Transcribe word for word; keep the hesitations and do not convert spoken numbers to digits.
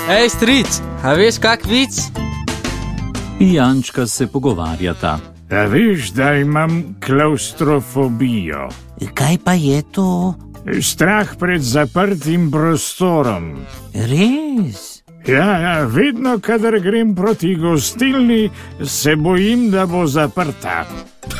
Ej, stric, a veš kak vic? Jančka se pogovarjata. A veš, da imam klaustrofobijo? Kaj pa je to? Strah pred zaprtim prostorom. Res? Ja, ja, vedno, kadar grem proti gostilni, se bojim, da bo zaprta.